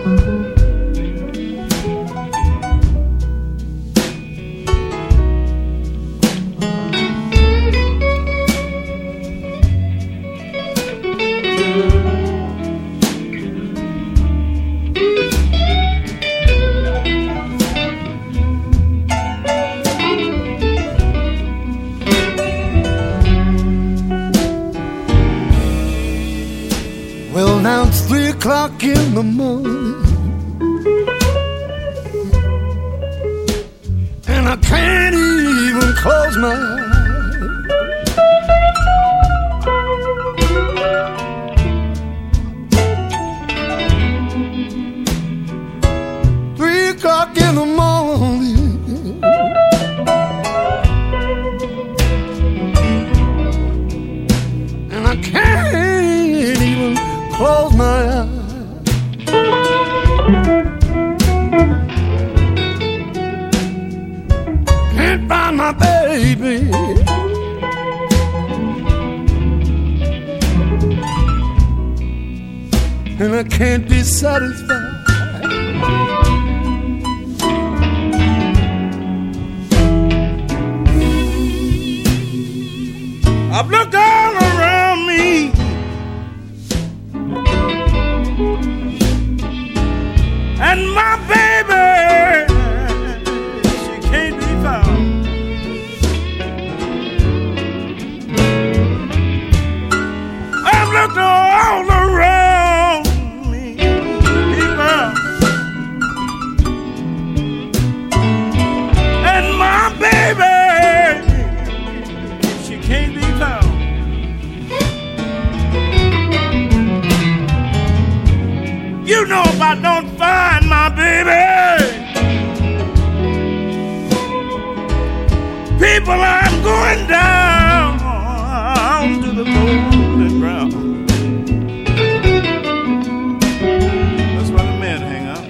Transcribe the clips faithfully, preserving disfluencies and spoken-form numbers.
O'clock in the morning, and I can't even close my eyes. Three o'clock in the morning, and I can't even close my eyes. Can't find my baby, and I can't be satisfied. I've looked all around me, and my baby, she can't be found. I've looked all around me, people, and my baby, she can't be found. You know if I don't find my baby, people, I'm going down to the golden ground. That's why the men hang out.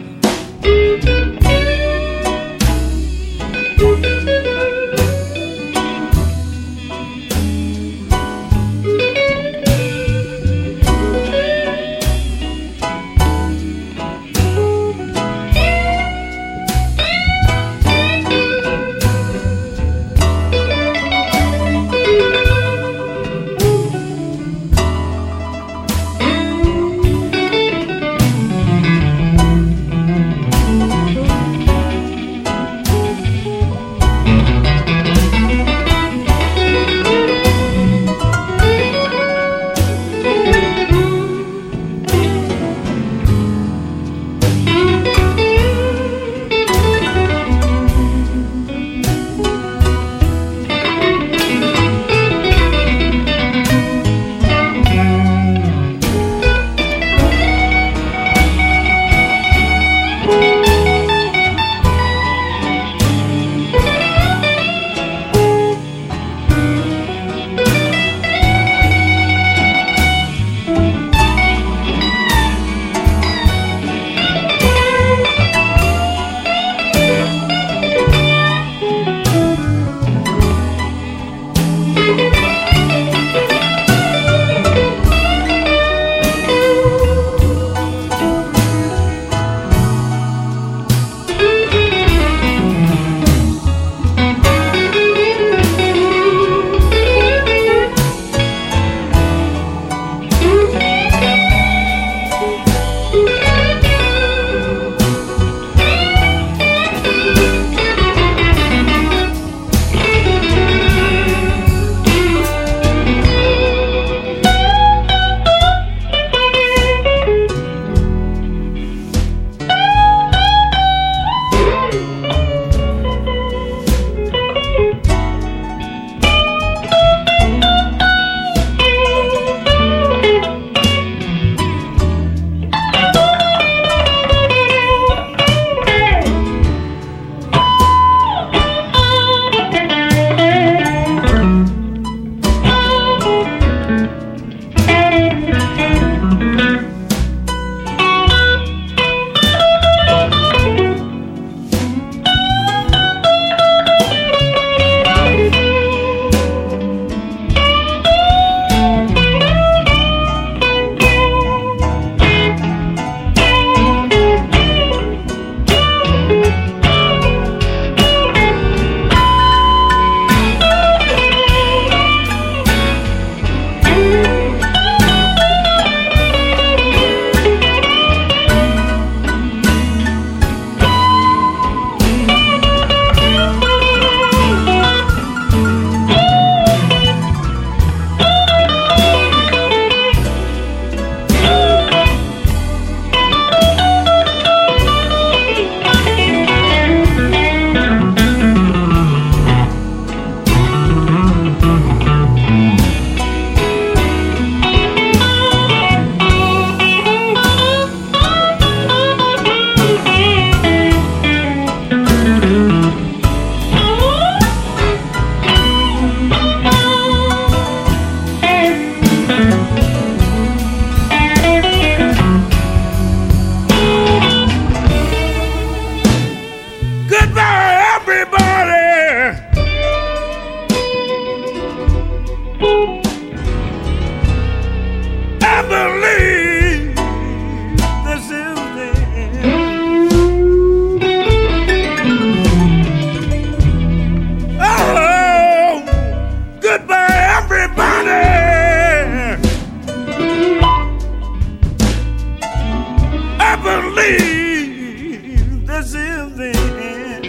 believe this is the end.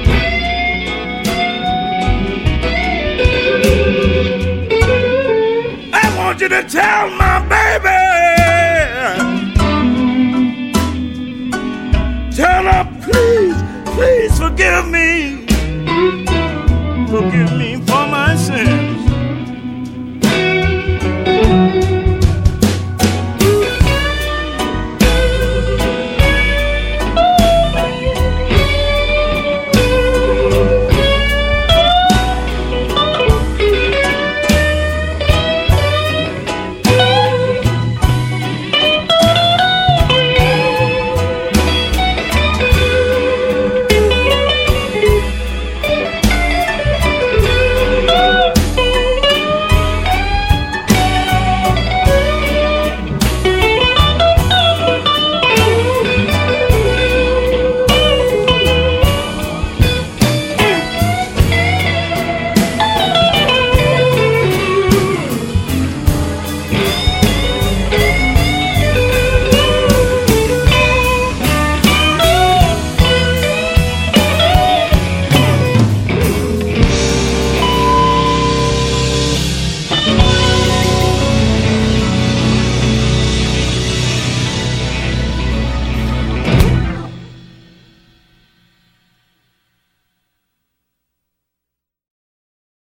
I want you to tell my baby, tell her please, please forgive me.